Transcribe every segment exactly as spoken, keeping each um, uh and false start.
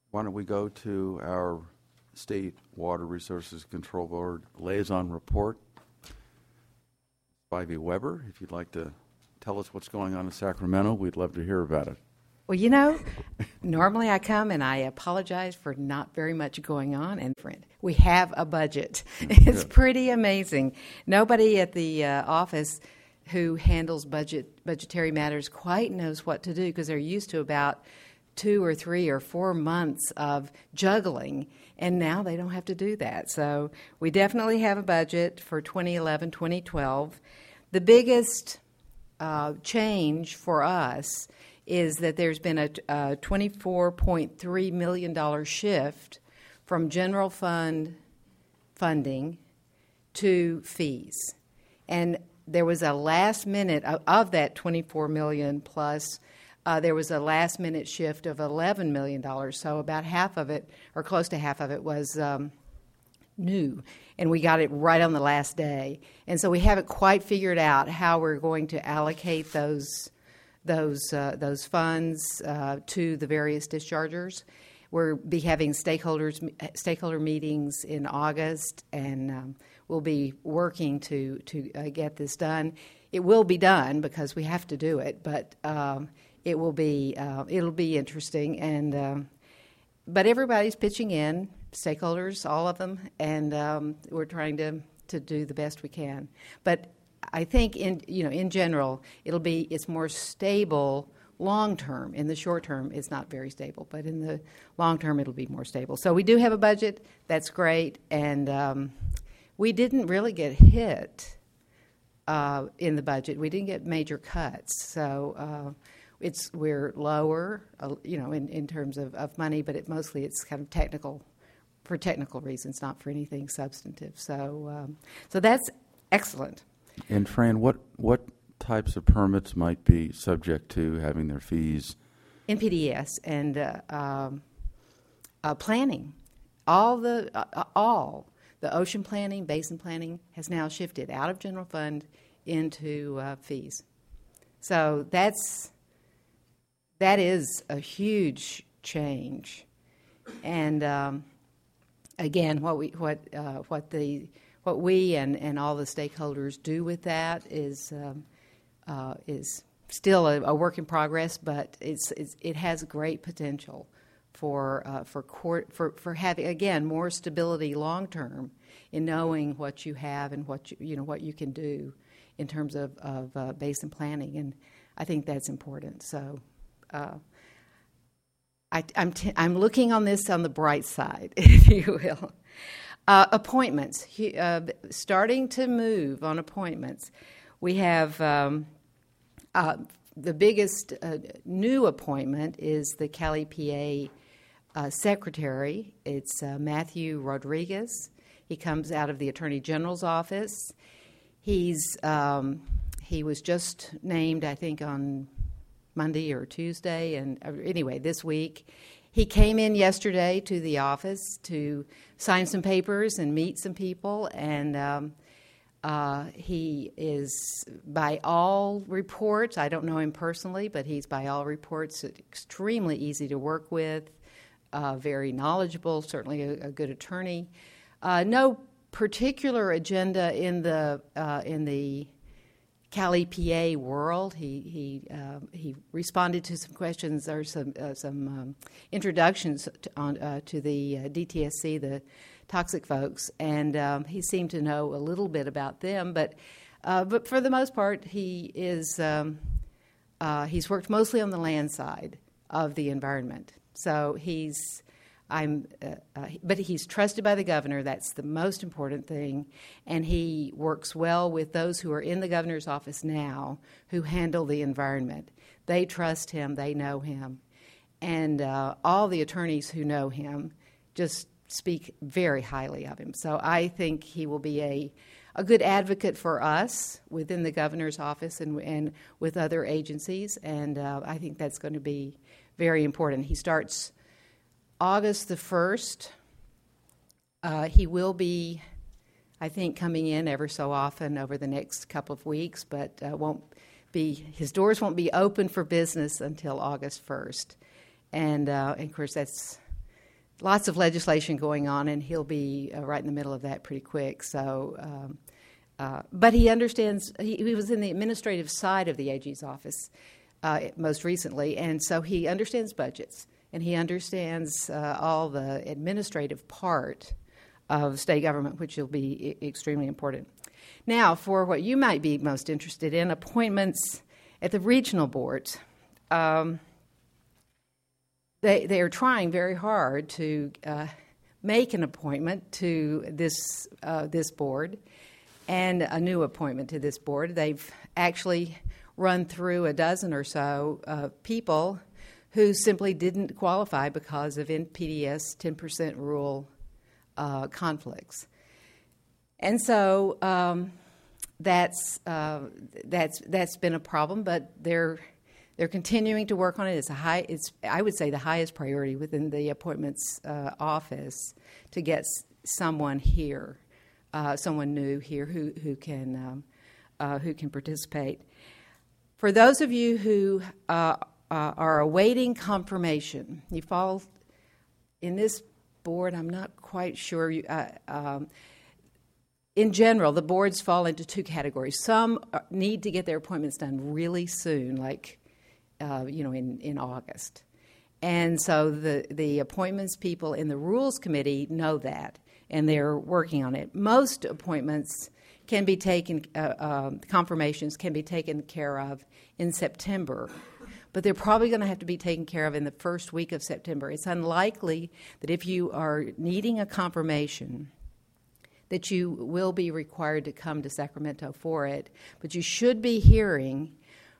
Why don't we go to our State Water Resources Control Board liaison report. Spivey Weber, if you'd like to tell us what's going on in Sacramento, we'd love to hear about it. Well, you know, normally I come and I apologize for not very much going on, and we have a budget. It's pretty amazing. Nobody at the uh, office who handles budget budgetary matters quite knows what to do because they're used to about two or three or four months of juggling, and now they don't have to do that. So we definitely have a budget for twenty eleven, twenty twelve. The biggest uh, change for us is that there's been a, a twenty-four point three million dollars shift from general fund funding to fees. And there was a last minute of, of that twenty-four million dollars plus, uh, there was a last minute shift of eleven million dollars. So about half of it, or close to half of it, was um, new. And we got it right on the last day. And so we haven't quite figured out how we're going to allocate those those uh, those funds uh, to the various dischargers. We'll be having stakeholders stakeholder meetings in August, and um, we'll be working to to uh, get this done. It will be done because we have to do it, but um, it will be uh, it'll be interesting. And um, but everybody's pitching in, stakeholders, all of them, and um, we're trying to to do the best we can. But I think in you know in general it'll be it's more stable long term. In the short term it's not very stable, but in the long term it'll be more stable. So we do have a budget, that's great, and um, we didn't really get hit uh, in the budget. We didn't get major cuts, so uh, it's we're lower uh, you know in, in terms of, of money, but it mostly it's kind of technical for technical reasons, not for anything substantive. So um, so that's excellent. And Fran, what what types of permits might be subject to having their fees? N P D E S and uh, um, uh, planning. All the uh, all the ocean planning, basin planning has now shifted out of general fund into uh, fees. So that's that is a huge change. And um, again, what we what uh, what the What we and, and all the stakeholders do with that is um, uh, is still a, a work in progress, but it's, it's it has great potential for uh, for court for, for having again more stability long term in knowing what you have and what you you know what you can do in terms of of uh, basin planning, and I think that's important. So. Uh, I, I'm t- I'm looking on this on the bright side, if you will. Uh, appointments, he, uh, starting to move on appointments. We have um, uh, the biggest uh, new appointment is the Cali P A uh, secretary. It's uh, Matthew Rodriguez. He comes out of the Attorney General's office. He's um, he was just named, I think, on Monday or Tuesday, and uh, anyway, this week. He came in yesterday to the office to sign some papers and meet some people, and um, uh, he is, by all reports, I don't know him personally, but he's by all reports extremely easy to work with, uh, very knowledgeable, certainly a, a good attorney. Uh, no particular agenda in the uh, in the Cali P A world. He he uh, he responded to some questions or some uh, some um, introductions to, on uh, to the uh, D T S C, the toxic folks, and um, he seemed to know a little bit about them. But uh, but for the most part, he is um, uh, he's worked mostly on the land side of the environment. So he's. I'm, uh, uh, but he's trusted by the governor. That's the most important thing. And he works well with those who are in the governor's office now who handle the environment. They trust him. They know him. And uh, all the attorneys who know him just speak very highly of him. So I think he will be a, a good advocate for us within the governor's office and, and with other agencies. And uh, I think that's going to be very important. He starts August the first. Uh, he will be, I think, coming in ever so often over the next couple of weeks, but uh, won't be his doors won't be open for business until August first. And, uh, and of course, that's lots of legislation going on, and he'll be uh, right in the middle of that pretty quick. So, um, uh, but he understands. He, he was in the administrative side of the A G's office uh, most recently, and so he understands budgets, and he understands uh, all the administrative part of state government, which will be I- extremely important. Now, for what you might be most interested in, appointments at the regional boards. Um, They they are trying very hard to uh, make an appointment to this uh, this board and a new appointment to this board. They've actually run through a dozen or so uh, people who simply didn't qualify because of N P D S ten percent rule uh, conflicts, and so um, that's uh, that's that's been a problem. But they're They're continuing to work on it. It's a high. It's I would say the highest priority within the appointments uh, office to get s- someone here, uh, someone new here who who can um, uh, who can participate. For those of you who uh, uh, are awaiting confirmation, you fall in this board. I'm not quite sure. You, uh, um, in general, the boards fall into two categories. Some need to get their appointments done really soon, like. Uh, you know, in, in August. And so the, the appointments people in the Rules Committee know that, and they're working on it. Most appointments can be taken, uh, uh, confirmations can be taken care of in September, but they're probably going to have to be taken care of in the first week of September. It's unlikely that if you are needing a confirmation that you will be required to come to Sacramento for it, but you should be hearing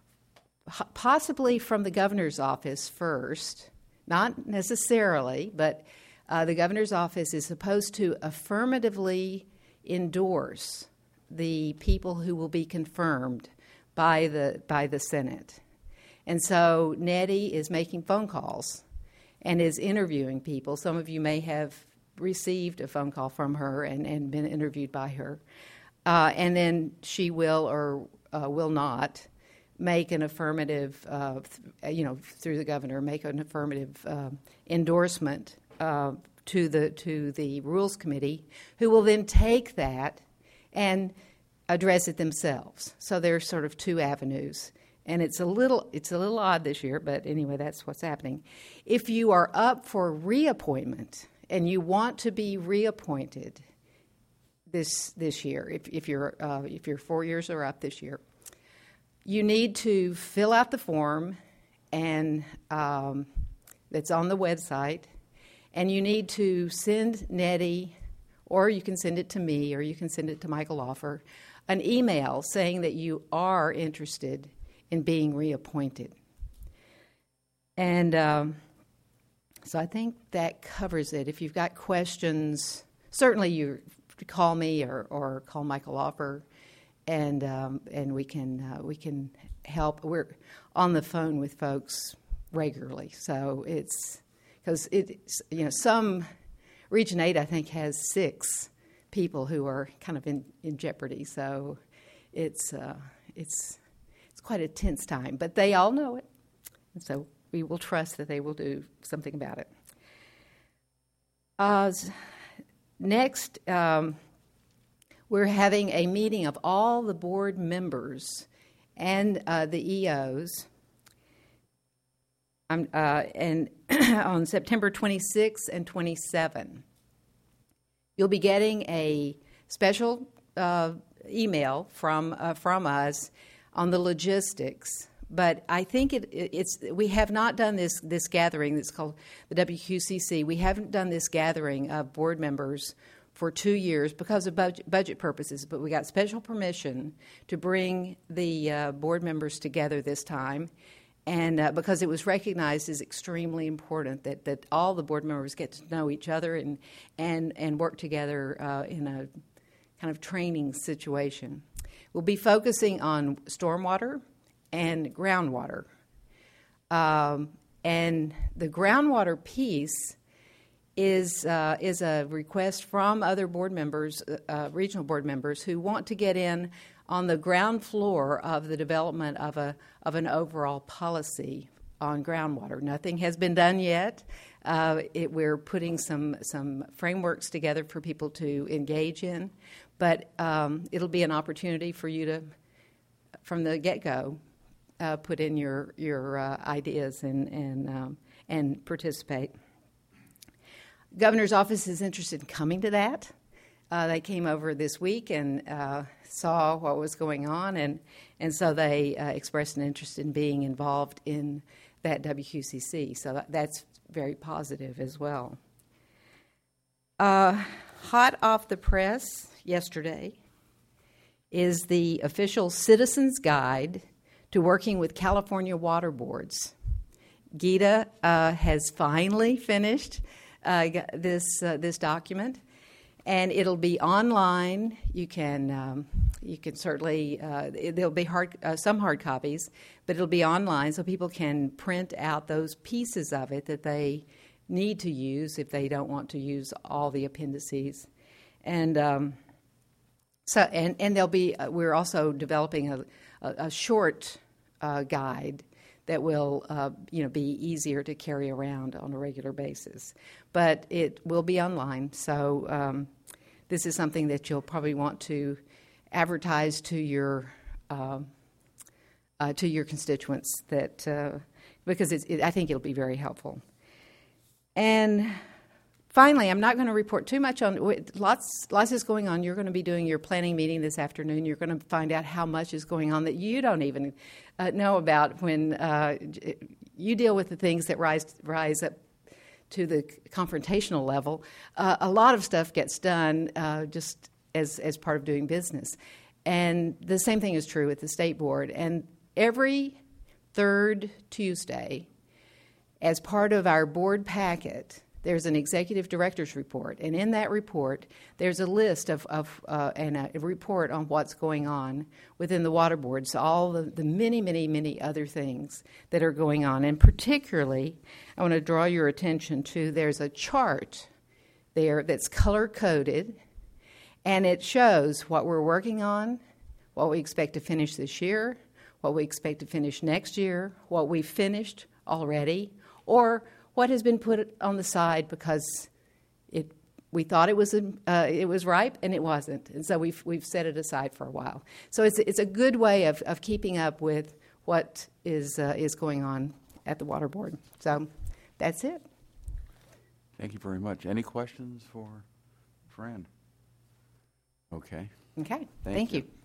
possibly from the governor's office first, not necessarily, but uh, the governor's office is supposed to affirmatively endorse the people who will be confirmed by the by the Senate. And so Nettie is making phone calls and is interviewing people. Some of you may have received a phone call from her and, and been interviewed by her. Uh, and then she will or uh, will not make an affirmative, uh, th- you know, through the governor, make an affirmative uh, endorsement uh, to the to the Rules Committee, who will then take that and address it themselves. So there's sort of two avenues, and it's a little it's a little odd this year, but anyway, that's what's happening. If you are up for reappointment and you want to be reappointed this this year, if if you're uh, if you're four years or up this year. You need to fill out the form, and um, that's on the website, and you need to send Nettie, or you can send it to me, or you can send it to Michael Offer, an email saying that you are interested in being reappointed. And um, so I think that covers it. If you've got questions, certainly you call me or, or call Michael Offer. And um, and we can uh, we can help. We're on the phone with folks regularly, so it's because it's you know some Region Eight I think has six people who are kind of in, in jeopardy. So it's uh, it's it's quite a tense time, but they all know it, and so we will trust that they will do something about it. Uh, next. Um, We're having a meeting of all the board members and uh, the E Os um, uh, and on September twenty-sixth and twenty-seventh. You'll be getting a special uh, email from uh, from us on the logistics. But I think it, it's we have not done this this gathering that's called the W Q C C. We haven't done this gathering of board members for two years because of budget, budget purposes, but we got special permission to bring the uh, board members together this time, and uh, because it was recognized as extremely important that, that all the board members get to know each other and and, and work together uh, in a kind of training situation. We'll be focusing on stormwater and groundwater. Um, and the groundwater piece is uh, is a request from other board members, uh, regional board members, who want to get in on the ground floor of the development of a of an overall policy on groundwater. Nothing has been done yet. Uh, it, we're putting some some frameworks together for people to engage in, but um, it'll be an opportunity for you to, from the get-go, uh, put in your your uh, ideas and and um, and participate. Governor's office is interested in coming to that. Uh, they came over this week and uh, saw what was going on, and and so they uh, expressed an interest in being involved in that W Q C C. So that, that's very positive as well. Uh, hot off the press yesterday is the official Citizens Guide to Working with California Water Boards. Gita uh, has finally finished uh, this uh, this document, and it'll be online. You can um, you can certainly uh, there'll be hard uh, some hard copies, but it'll be online so people can print out those pieces of it that they need to use if they don't want to use all the appendices, and um, so and and there'll be uh, we're also developing a a, a short uh, guide that will uh, you know be easier to carry around on a regular basis, but it will be online. So um, this is something that you'll probably want to advertise to your uh, uh, to your constituents that uh, because it's, it, I think it'll be very helpful. And finally, I'm not going to report too much on lots. Lots is going on. You're going to be doing your planning meeting this afternoon. You're going to find out how much is going on that you don't even uh, know about when uh, you deal with the things that rise rise up to the confrontational level. Uh, a lot of stuff gets done uh, just as as part of doing business, and the same thing is true with the state board. And every third Tuesday, as part of our board packet, there's an executive director's report, and in that report, there's a list of, of uh, and a report on what's going on within the water boards, all the, the many, many, many other things that are going on. And particularly, I want to draw your attention to there's a chart there that's color-coded, and it shows what we're working on, what we expect to finish this year, what we expect to finish next year, what we finished already, or what has been put on the side because it we thought it was uh, it was ripe and it wasn't, and so we've we've set it aside for a while. So it's it's a good way of, of keeping up with what is uh, is going on at the water board. So that's it. Thank you very much. Any questions for Fran? Okay. Okay. Thank Thank you. you.